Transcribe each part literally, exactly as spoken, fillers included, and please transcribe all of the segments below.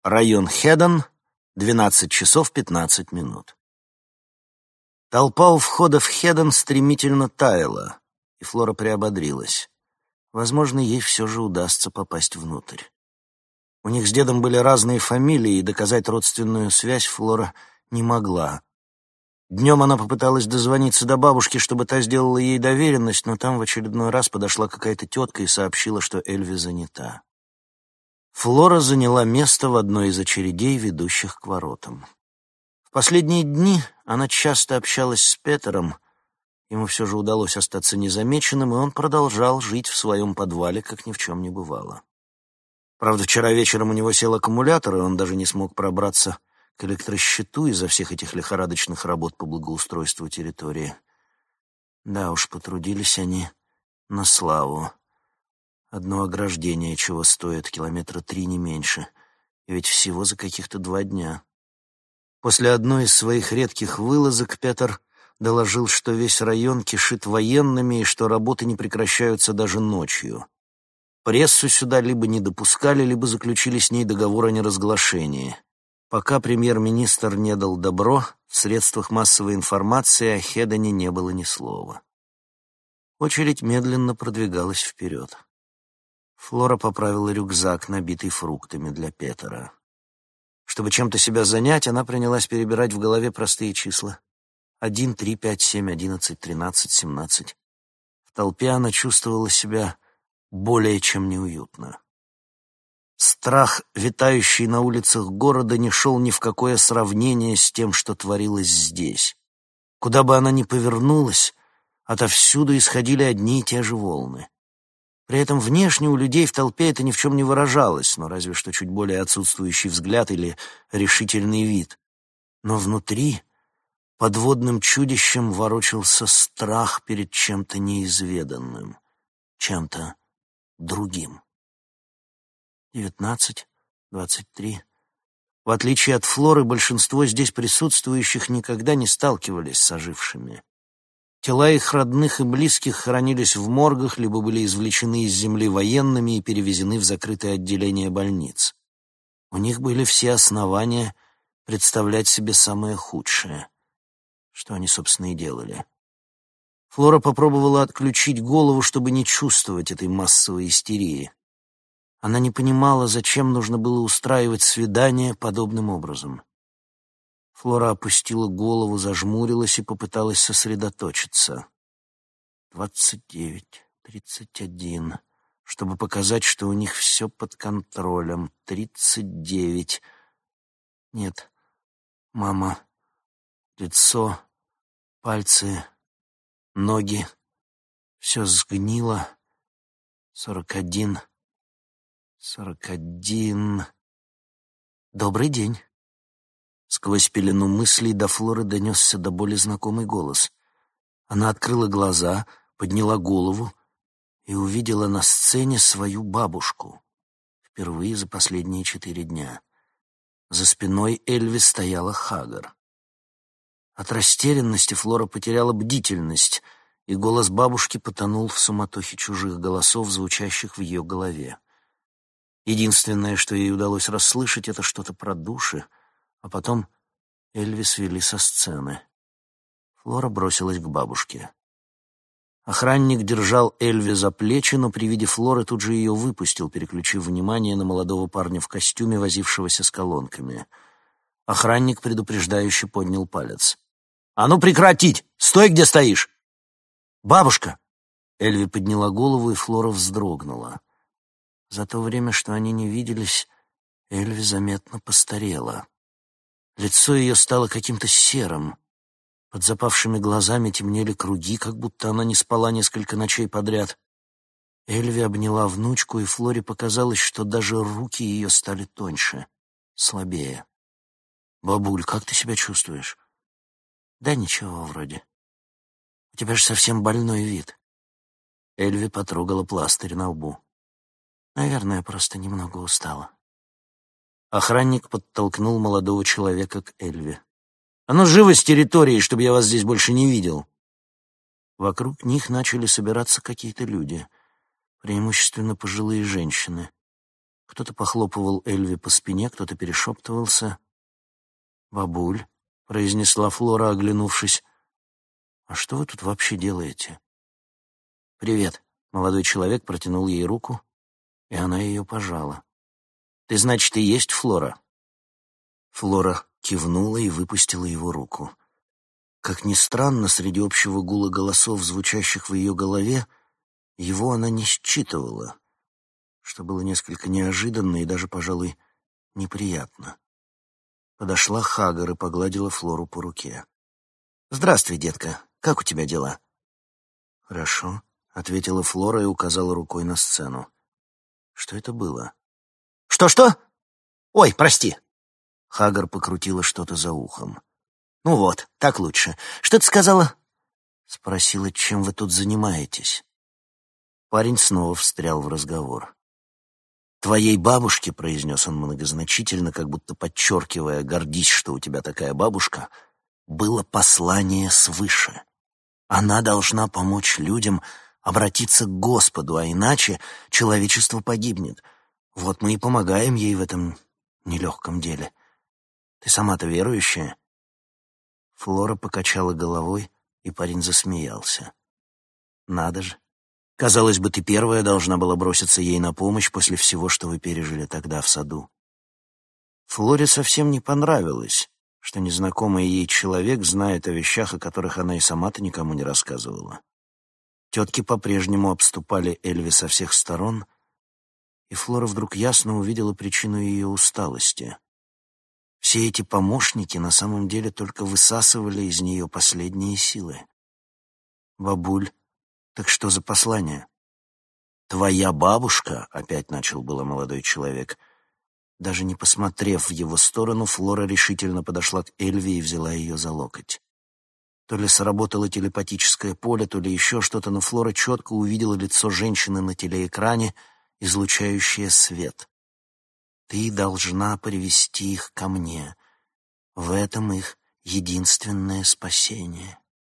Район Хедон, двенадцать часов пятнадцать минут. Толпа у входа в Хедон стремительно таяла, и Флора приободрилась. Возможно, ей все же удастся попасть внутрь. У них с дедом были разные фамилии, и доказать родственную связь Флора не могла. Днем она попыталась дозвониться до бабушки, чтобы та сделала ей доверенность, но там в очередной раз подошла какая-то тетка и сообщила, что Эльви занята. Флора заняла место в одной из очередей, ведущих к воротам. В последние дни она часто общалась с Петером. Ему все же удалось остаться незамеченным, и он продолжал жить в своем подвале, как ни в чем не бывало. Правда, вчера вечером у него сел аккумулятор, и он даже не смог пробраться к электрощиту из-за всех этих лихорадочных работ по благоустройству территории. Да уж, потрудились они на славу. Одно ограждение чего стоит, километра три не меньше, и ведь всего за каких-то два дня. После одной из своих редких вылазок Петер доложил, что весь район кишит военными и что работы не прекращаются даже ночью. Прессу сюда либо не допускали, либо заключили с ней договор о неразглашении. Пока премьер-министр не дал добро, в средствах массовой информации о Хедоне не было ни слова. Очередь медленно продвигалась вперед. Флора поправила рюкзак, набитый фруктами для Петера. Чтобы чем-то себя занять, она принялась перебирать в голове простые числа. Один, три, пять, семь, одиннадцать, тринадцать, семнадцать. В толпе она чувствовала себя более чем неуютно. Страх, витающий на улицах города, не шел ни в какое сравнение с тем, что творилось здесь. Куда бы она ни повернулась, отовсюду исходили одни и те же волны. При этом внешне у людей в толпе это ни в чем не выражалось, но разве что чуть более отсутствующий взгляд или решительный вид. Но внутри подводным чудищем ворочался страх перед чем-то неизведанным, чем-то другим. Девятнадцать, двадцать три. В отличие от Флоры, большинство здесь присутствующих никогда не сталкивались с ожившими. Тела их родных и близких хранились в моргах, либо были извлечены из земли военными и перевезены в закрытые отделения больниц. У них были все основания представлять себе самое худшее, что они, собственно, и делали. Флора попробовала отключить голову, чтобы не чувствовать этой массовой истерии. Она не понимала, зачем нужно было устраивать свидание подобным образом. Флора опустила голову, зажмурилась и попыталась сосредоточиться. Двадцать девять, тридцать один. Чтобы показать, что у них все под контролем. Тридцать девять. Нет. Мама. Лицо. Пальцы. Ноги. Все сгнило. Сорок один. Сорок один. Добрый день. Сквозь пелену мыслей до Флоры донесся до боли знакомый голос. Она открыла глаза, подняла голову и увидела на сцене свою бабушку. Впервые за последние четыре дня. За спиной Эльви стояла Хагар. От растерянности Флора потеряла бдительность, и голос бабушки потонул в суматохе чужих голосов, звучащих в ее голове. Единственное, что ей удалось расслышать, это что-то про души, а потом Эльви свели со сцены. Флора бросилась к бабушке. Охранник держал Эльви за плечи, но при виде Флоры тут же ее выпустил, переключив внимание на молодого парня в костюме, возившегося с колонками. Охранник предупреждающе поднял палец. «А ну прекратить! Стой, где стоишь!» «Бабушка!» Эльви подняла голову, и Флора вздрогнула. За то время, что они не виделись, Эльви заметно постарела. Лицо ее стало каким-то серым. Под запавшими глазами темнели круги, как будто она не спала несколько ночей подряд. Эльви обняла внучку, и Флоре показалось, что даже руки ее стали тоньше, слабее. «Бабуль, как ты себя чувствуешь?» «Да ничего вроде. У тебя же совсем больной вид». Эльви потрогала пластырь на лбу. «Наверное, просто немного устала». Охранник подтолкнул молодого человека к Эльви. «А ну живо с территории, чтобы я вас здесь больше не видел!» Вокруг них начали собираться какие-то люди, преимущественно пожилые женщины. Кто-то похлопывал Эльви по спине, кто-то перешептывался. «Бабуль», — произнесла Флора, оглянувшись, — «а что вы тут вообще делаете?» «Привет», — молодой человек протянул ей руку, и она ее пожала. «Ты, значит, и есть Флора?» Флора кивнула и выпустила его руку. Как ни странно, среди общего гула голосов, звучащих в ее голове, его она не считывала, что было несколько неожиданно и даже, пожалуй, неприятно. Подошла Хагар и погладила Флору по руке. «Здравствуй, детка. Как у тебя дела?» «Хорошо», — ответила Флора и указала рукой на сцену. Что это было? «Что-что? Ой, прости!» Хагар покрутила что-то за ухом. «Ну вот, так лучше. Что ты сказала?» Спросила, чем вы тут занимаетесь. Парень снова встрял в разговор. «Твоей бабушке», — произнес он многозначительно, как будто подчеркивая, гордись, что у тебя такая бабушка, было послание свыше. Она должна помочь людям обратиться к Господу, а иначе человечество погибнет. Вот мы и помогаем ей в этом нелегком деле. Ты сама-то верующая?» Флора покачала головой, и парень засмеялся. «Надо же. Казалось бы, ты первая должна была броситься ей на помощь после всего, что вы пережили тогда в саду». Флоре совсем не понравилось, что незнакомый ей человек знает о вещах, о которых она и сама-то никому не рассказывала. Тетки по-прежнему обступали Эльви со всех сторон, и Флора вдруг ясно увидела причину ее усталости. Все эти помощники на самом деле только высасывали из нее последние силы. «Бабуль, так что за послание?» «Твоя бабушка», — опять начал было молодой человек. Даже не посмотрев в его сторону, Флора решительно подошла к Эльви и взяла ее за локоть. То ли сработало телепатическое поле, то ли еще что-то, но Флора четко увидела лицо женщины на телеэкране, излучающее свет. «Ты должна привести их ко мне. В этом их единственное спасение».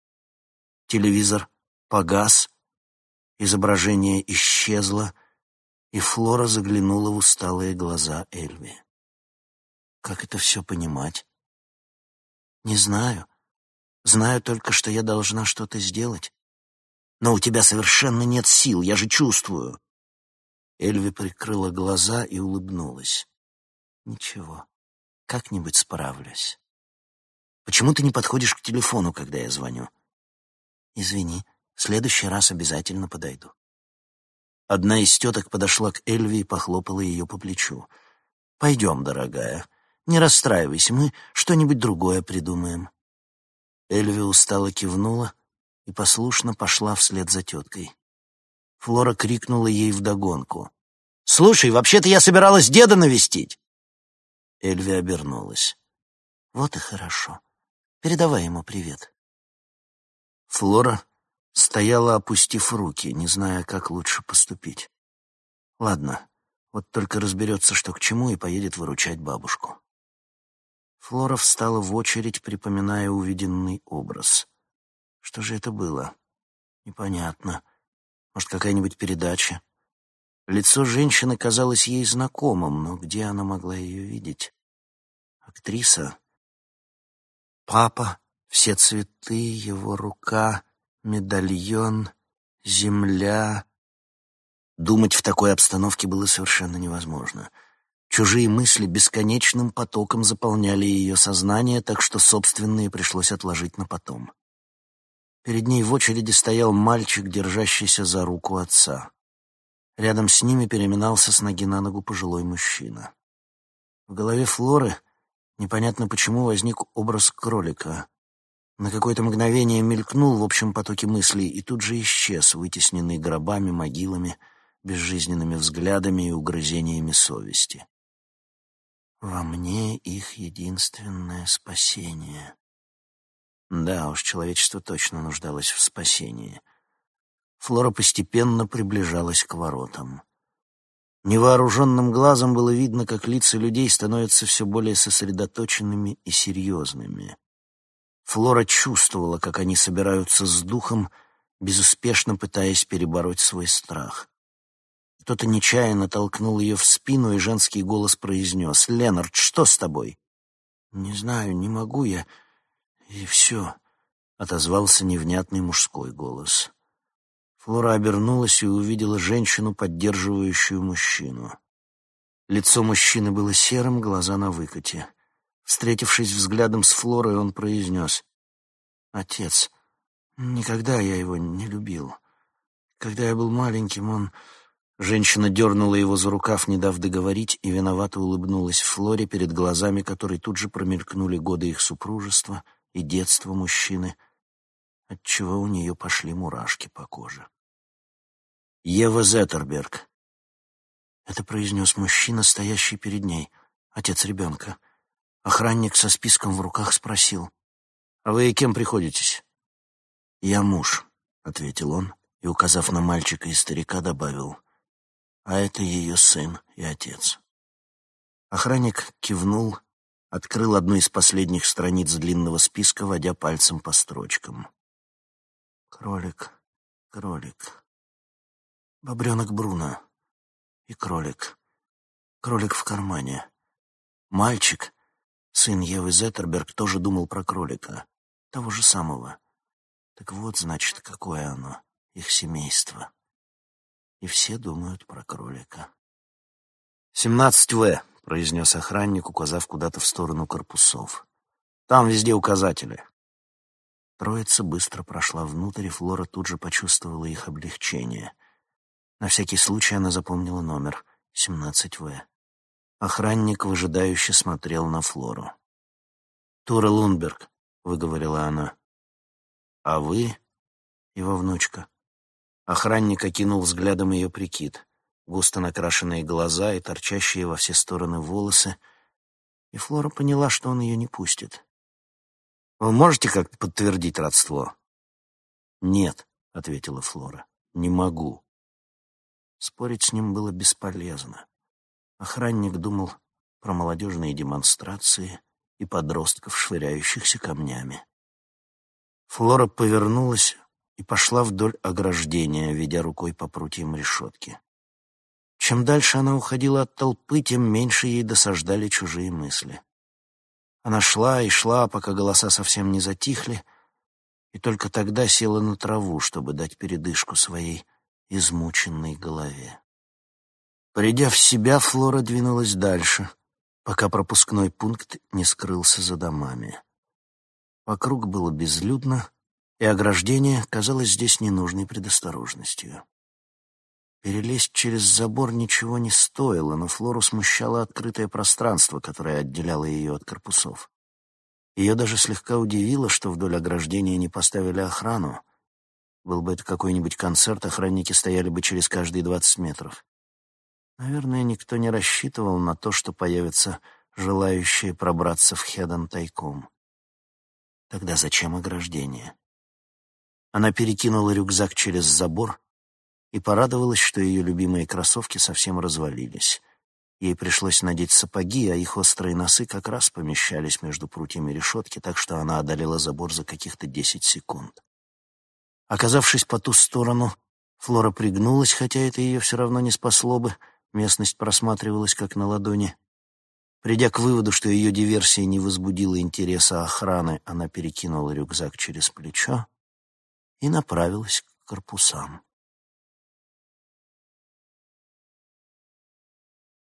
Телевизор погас, изображение исчезло, и Флора заглянула в усталые глаза Эльви. «Как это все понимать?» «Не знаю. Знаю только, что я должна что-то сделать. Но у тебя совершенно нет сил, я же чувствую». Эльви прикрыла глаза и улыбнулась. «Ничего, как-нибудь справлюсь. Почему ты не подходишь к телефону, когда я звоню?» «Извини, в следующий раз обязательно подойду». Одна из теток подошла к Эльви и похлопала ее по плечу. «Пойдем, дорогая, не расстраивайся, мы что-нибудь другое придумаем». Эльви устало кивнула и послушно пошла вслед за теткой. Флора крикнула ей вдогонку: «Слушай, вообще-то я собиралась деда навестить!» Эльви обернулась. «Вот и хорошо. Передавай ему привет». Флора стояла, опустив руки, не зная, как лучше поступить. Ладно, вот только разберется, что к чему, и поедет выручать бабушку. Флора встала в очередь, припоминая увиденный образ. Что же это было? Непонятно. Может, какая-нибудь передача? Лицо женщины казалось ей знакомым, но где она могла ее видеть? Актриса? Папа, все цветы, его рука, медальон, земля. Думать в такой обстановке было совершенно невозможно. Чужие мысли бесконечным потоком заполняли ее сознание, так что собственные пришлось отложить на потом. Перед ней в очереди стоял мальчик, держащийся за руку отца. Рядом с ними переминался с ноги на ногу пожилой мужчина. В голове Флоры непонятно почему возник образ кролика. На какое-то мгновение мелькнул в общем потоке мыслей и тут же исчез, вытесненный гробами, могилами, безжизненными взглядами и угрызениями совести. «Во мне их единственное спасение». Да уж, человечество точно нуждалось в спасении. Флора постепенно приближалась к воротам. Невооруженным глазом было видно, как лица людей становятся все более сосредоточенными и серьезными. Флора чувствовала, как они собираются с духом, безуспешно пытаясь перебороть свой страх. Кто-то нечаянно толкнул ее в спину, и женский голос произнес: «Ленард, что с тобой?» «Не знаю, не могу я, и все», — отозвался невнятный мужской голос. Флора обернулась и увидела женщину, поддерживающую мужчину. Лицо мужчины было серым, глаза на выкате. Встретившись взглядом с Флорой, он произнес: «Отец, никогда я его не любил. Когда я был маленьким, он...» Женщина дернула его за рукав, не дав договорить, и виновато улыбнулась Флоре, перед глазами которой тут же промелькнули годы их супружества и детства мужчины, отчего у нее пошли мурашки по коже. «Ева Зеттерберг», — это произнес мужчина, стоящий перед ней, отец ребенка. Охранник со списком в руках спросил: «А вы кем приходитесь?» «Я муж», — ответил он, и, указав на мальчика и старика, добавил: «А это ее сын и отец». Охранник кивнул, открыл одну из последних страниц длинного списка, водя пальцем по строчкам. «Кролик, кролик, бобренок Бруно и кролик, кролик в кармане. Мальчик, сын Евы Зеттерберг, тоже думал про кролика, того же самого. Так вот, значит, какое оно, их семейство. И все думают про кролика». «семнадцать В», — произнес охранник, указав куда-то в сторону корпусов. «Там везде указатели». Троица быстро прошла внутрь, и Флора тут же почувствовала их облегчение. На всякий случай она запомнила номер — семнадцать В. Охранник выжидающе смотрел на Флору. «Тура Лундберг», — выговорила она. «А вы?» — его внучка. Охранник окинул взглядом ее прикид, густо накрашенные глаза и торчащие во все стороны волосы, и Флора поняла, что он ее не пустит. «Вы можете как-то подтвердить родство?» «Нет», — ответила Флора, — «не могу». Спорить с ним было бесполезно. Охранник думал про молодежные демонстрации и подростков, швыряющихся камнями. Флора повернулась и пошла вдоль ограждения, ведя рукой по прутьям решетки. Чем дальше она уходила от толпы, тем меньше ей досаждали чужие мысли. Она шла и шла, пока голоса совсем не затихли, и только тогда села на траву, чтобы дать передышку своей измученной голове. Придя в себя, Флора двинулась дальше, пока пропускной пункт не скрылся за домами. Вокруг было безлюдно, и ограждение казалось здесь ненужной предосторожностью. Перелезть через забор ничего не стоило, но Флору смущало открытое пространство, которое отделяло ее от корпусов. Ее даже слегка удивило, что вдоль ограждения не поставили охрану. Был бы это какой-нибудь концерт, охранники стояли бы через каждые двадцать метров. Наверное, никто не рассчитывал на то, что появятся желающие пробраться в Хеден тайком. Тогда зачем ограждение? Она перекинула рюкзак через забор и порадовалась, что ее любимые кроссовки совсем развалились. Ей пришлось надеть сапоги, а их острые носы как раз помещались между прутьями решетки, так что она одолела забор за каких-то десять секунд. Оказавшись по ту сторону, Флора пригнулась, хотя это ее все равно не спасло бы, местность просматривалась как на ладони. Придя к выводу, что ее диверсия не возбудила интереса охраны, она перекинула рюкзак через плечо и направилась к корпусам.